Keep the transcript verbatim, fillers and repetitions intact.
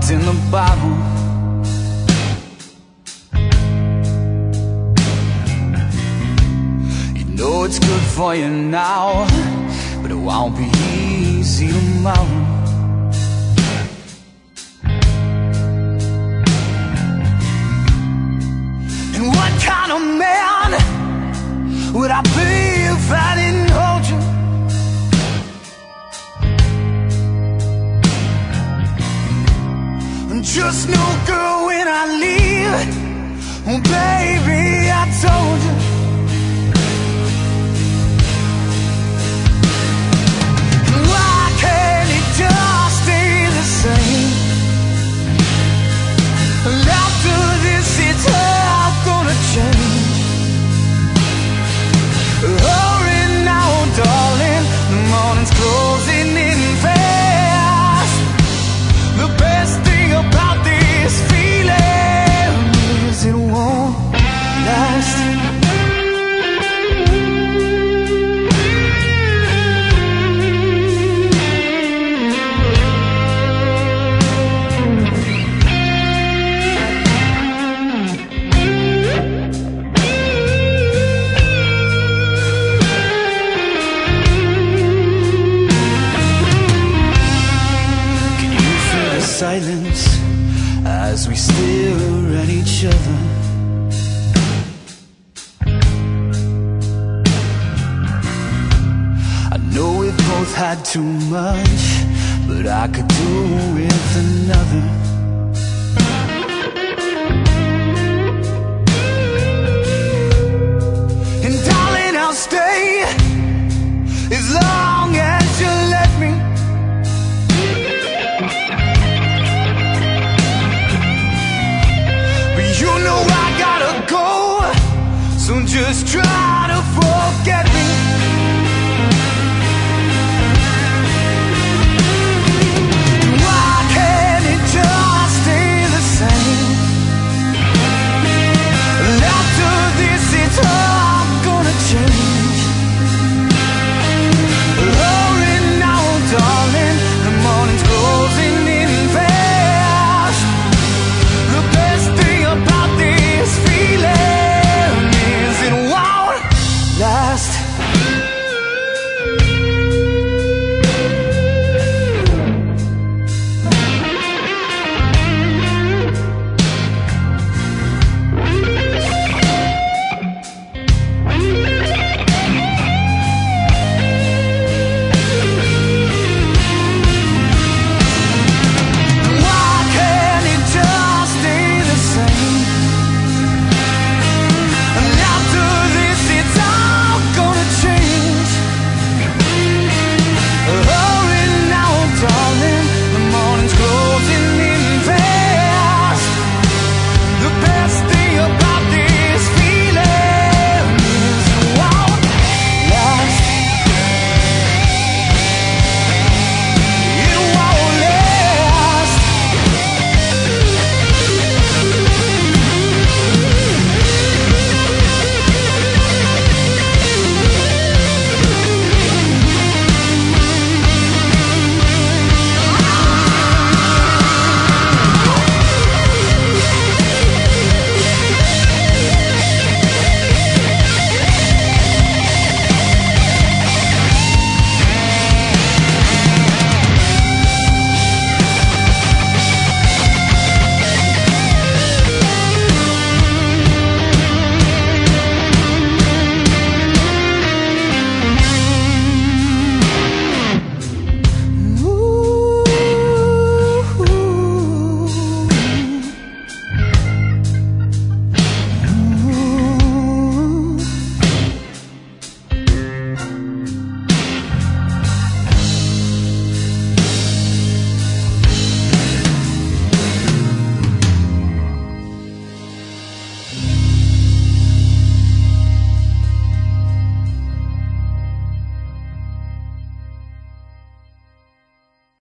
what's in the bottle. You know it's good for you now, but it won't be easy tomorrow. And what kind of man would I be if I didn't hold you? I'm just no girl when I leave. Oh baby, I told you. Why can't it just stay the same? After this it's all gonna change. Hurry now, darling, the morning's closing in fast. The best thing about this feeling is it won't last. Silence as we stare at each other. I know we both had too much, but I could do with another. And darling, I'll stay